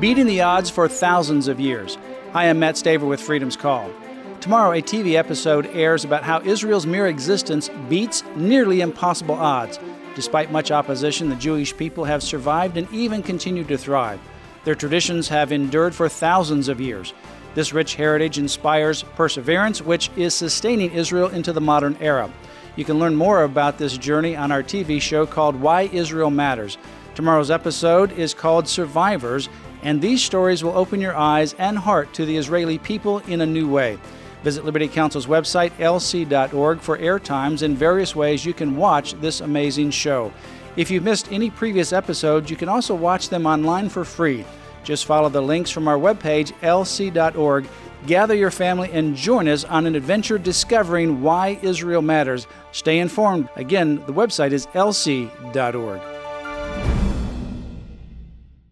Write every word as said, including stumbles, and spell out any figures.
beating the odds for thousands of years. Hi, I'm Matt Staver with Freedom's Call. Tomorrow, a T V episode airs about how Israel's mere existence beats nearly impossible odds. Despite much opposition, the Jewish people have survived and even continue to thrive. Their traditions have endured for thousands of years. This rich heritage inspires perseverance, which is sustaining Israel into the modern era. You can learn more about this journey on our T V show called Why Israel Matters. Tomorrow's episode is called Survivors, and these stories will open your eyes and heart to the Israeli people in a new way. Visit Liberty Counsel's website, L C dot org, for airtimes and various ways you can watch this amazing show. If you've missed any previous episodes, you can also watch them online for free. Just follow the links from our webpage, L C dot org. Gather your family and join us on an adventure discovering why Israel matters. Stay informed. Again, the website is L C dot org.